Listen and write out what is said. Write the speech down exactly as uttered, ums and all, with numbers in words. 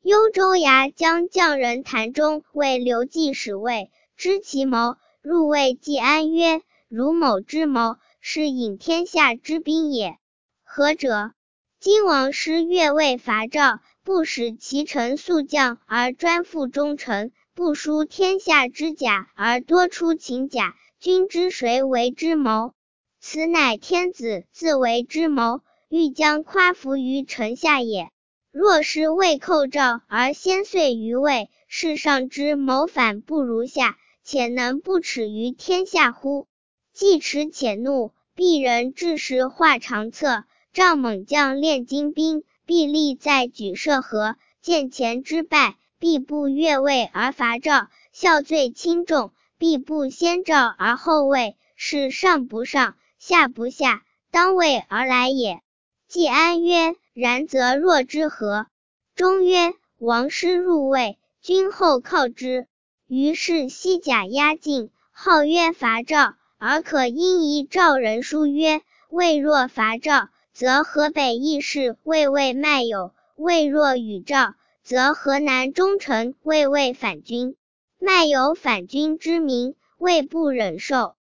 幽州牙将将人谭忠为刘季使卫，知其谋，入谓季安曰：汝某之谋，是引天下之兵也。何者？今王师越位伐赵，不使其臣速将而专附忠臣，不输天下之甲而多出秦甲，君知谁为之谋？此乃天子自为之谋，欲将夸服于臣下也。若是未寇赵而先遂于魏，是上之谋反不如下，且能不耻于天下乎？既耻且怒，鄙人致使画长策，赵猛将练精兵，必立在举射河，见前之败，必不越位而伐赵；效罪轻重，必不先赵而后魏，是上不上，下不下，当位而来也。季安曰：然则若之何？忠曰：王师入魏，君后靠之。于是西甲压境，号曰伐赵，而可因疑赵人书曰：魏若伐赵，则河北义士魏魏卖友；魏若与赵，则河南忠臣魏魏反君。卖友反君之名，魏不忍受。